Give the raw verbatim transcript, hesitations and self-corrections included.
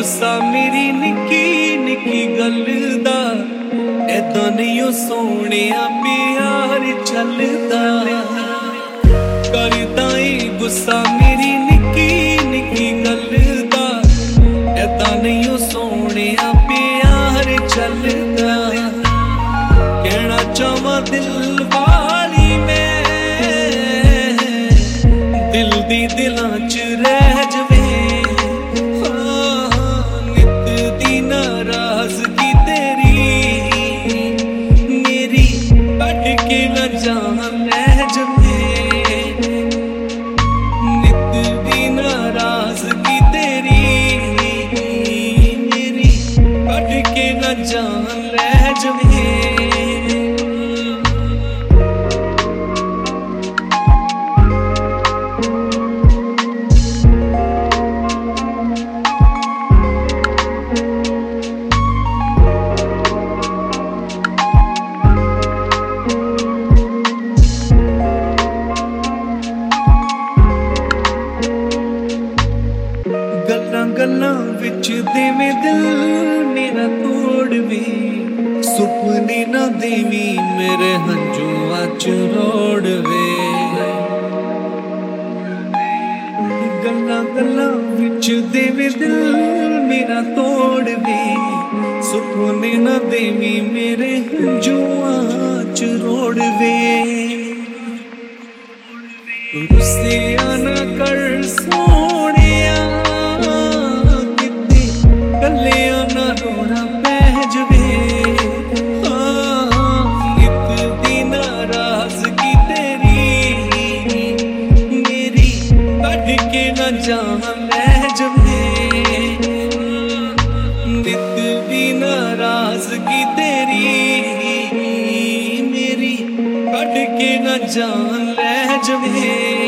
गुस्सा मेरी निक्की निक्की गल दा, ऐदां नहीं ओ सोहणिया प्यार चलदा। करदा ई गुस्सा मेरी निक्की निक्की गल दा, ऐदां नहीं ओ सोहणिया प्यार चलदा। कहना चाहवां दिल वाली मैं, दिल दी दिलां च रह जवे। जान लह जवे नित दी नाराजगी तेरी, मेरी कट के न जान लह जवे। गल्लां गल्लां विच देवें दिल मेरा तोड़वे, सुपने ना देवी मेरे हंजुआं च रोड़वे। गल्लां गल्लां विच देवें दिल मेरा तोड़वे, सुपने ना देवी मेरे हंजुआं च रोड़वे। रुस्सिया ना कर सोहणिया, कलिया ना रोना पै जवे। नित दी नाराजगी तेरी, मेरी कट के न जान लह जवे। नित दी नाराजगी तेरी, मेरी कट के न जान लह जवे।